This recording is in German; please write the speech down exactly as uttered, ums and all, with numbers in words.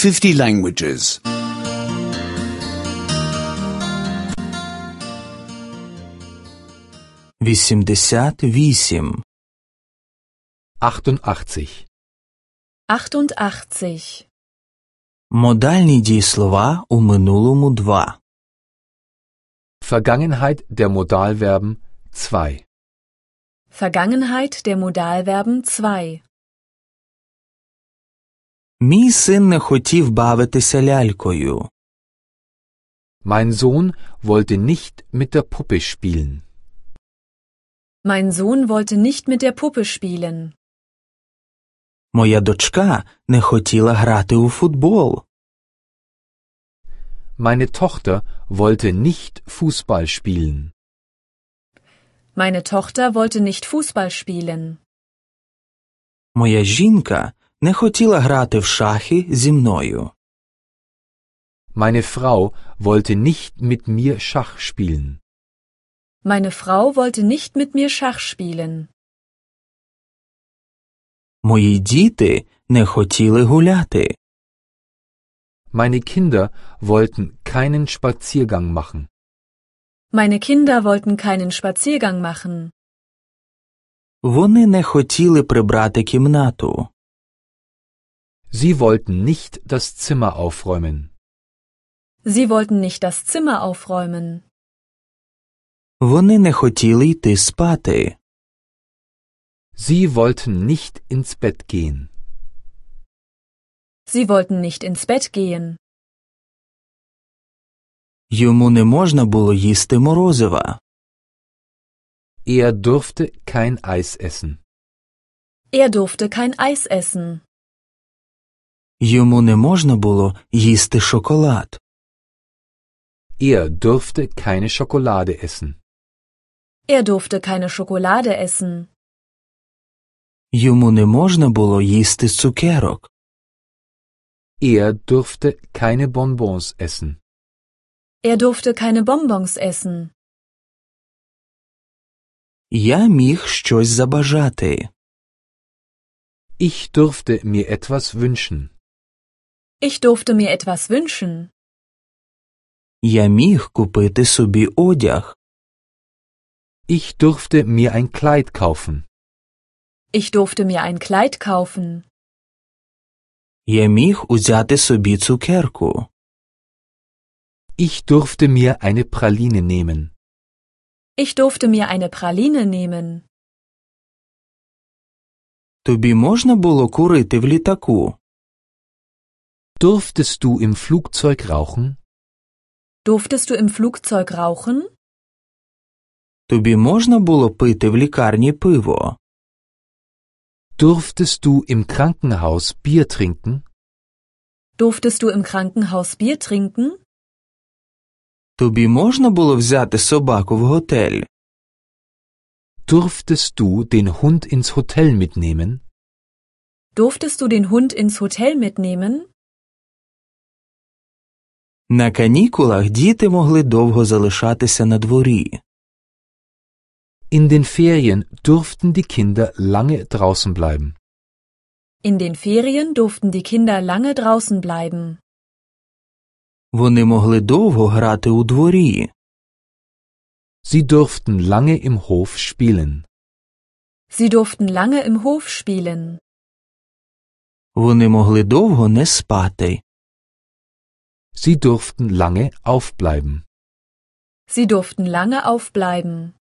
fifty languages. вісімдесят вісім. achtundachtzig. achtundachtzig. Модальні дієслова у минулому два. Vergangenheit der Modalverben zwei. Vergangenheit der Modalverben zwei. Мій син не хотів бавитися лялькою. Mein Sohn wollte nicht mit der Puppe spielen. Mein Sohn wollte nicht mit der Puppe spielen. Моя дочка не хотіла грати у футбол. Meine Tochter wollte nicht Fußball spielen. Meine Tochter wollte nicht Fußball spielen. Моя жінка не хотіла грати в шахи зі мною. Meine Frau wollte nicht mit mir Schach spielen. Meine Frau wollte nicht mit mir Schach spielen. Мої діти не хотіли гуляти. Meine Kinder wollten keinen Spaziergang machen. Meine Kinder wollten keinen Spaziergang machen. Вони не хотіли прибрати кімнату. Sie wollten nicht das Zimmer aufräumen. Sie wollten nicht das Zimmer aufräumen. Вони не хотіли йти спати. Sie wollten nicht ins Bett gehen. Sie wollten nicht ins Bett gehen. Йому не можна було їсти морозива. Er durfte kein Eis essen. Er durfte kein Eis essen. Йому не можна було їсти шоколад. Er durfte keine Schokolade essen. Er durfte keine Schokolade essen. Йому не можна було їсти цукерок. Er durfte keine Bonbons essen. Er durfte keine Bonbons essen. Я міг щось забажати. Ich durfte mir etwas wünschen. Ich durfte mir etwas wünschen. Я міг купити собі одяг. Ich durfte mir ein Kleid kaufen. Ich durfte mir ein Kleid kaufen. Я міг узяти собі цукерку. Ich durfte mir eine Praline nehmen. Ich durfte mir eine Praline nehmen. Тобі можна було курити в літаку? Durftest du im Flugzeug rauchen? Durftest du im Flugzeug rauchen? Тобі можна було пити в лікарні пиво? Durftest du im Krankenhaus Bier trinken? Durftest du im Krankenhaus Bier trinken? Тобі можна було взяти собаку в готель? Durftest du den Hund ins Hotel mitnehmen? Durftest du den Hund ins Hotel mitnehmen? На канікулах діти могли довго залишатися на дворі. In den Ferien durften die Kinder lange draußen bleiben. In den Ferien durften die Kinder lange draußen bleiben. Вони могли довго грати у дворі. Sie durften lange im Hof spielen. Sie durften lange im Hof spielen. Вони могли довго не спати. Sie durften lange aufbleiben. Sie durften lange aufbleiben.